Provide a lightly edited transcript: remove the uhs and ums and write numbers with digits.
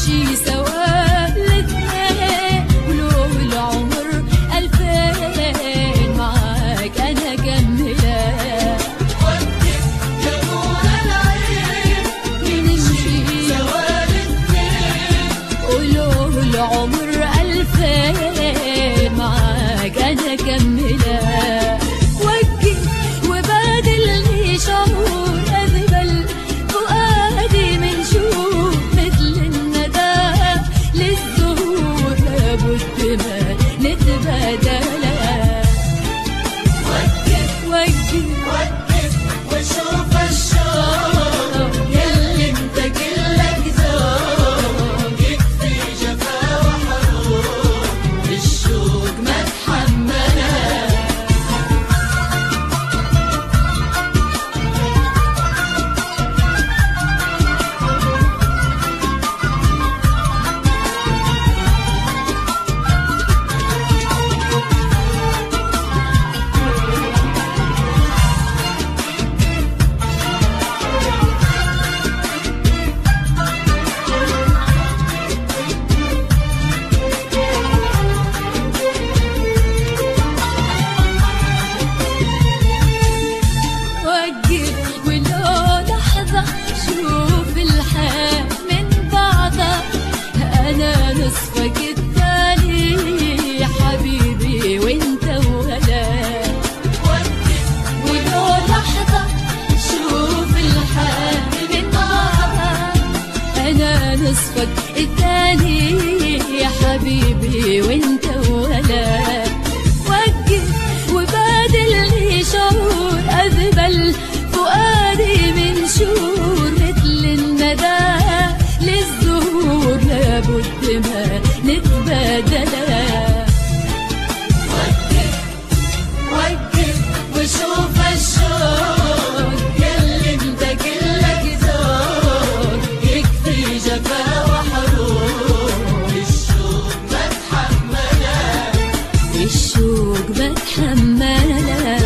نمشي سوا الاتنين ولو العمر 2000 معاك أنا كملة. وقف يا نور العين نمشي سوا الاتنين ولو العمر 2000 معاك أنا كملة. وقف وبادلني شعور أذبل فؤادي من شوق مثل الندى للزهور لابد ما نتبادلها. وقف وقف وشوف الشوق يلي انت كلك ذوق يكفي جفا وحروق الشوق ما تحملها. وقف ولو لحظة شوف الحال من بعضها. أنا نصفك الثاني يا حبيبي وانت ولا. وقف ولو لحظة شوف الحال من بعضها. أنا نصفك الثاني يا حبيبي وانت ولا. وقف وبادلني شعور أذبل فؤادي من شور مثل الندى للزهور لابد ما نتبادلها. وقف وشوف الشوق يلي انت كلك ذوق يكفي جفا وحروق الشوق ما تحملها. الشوق بتحملها.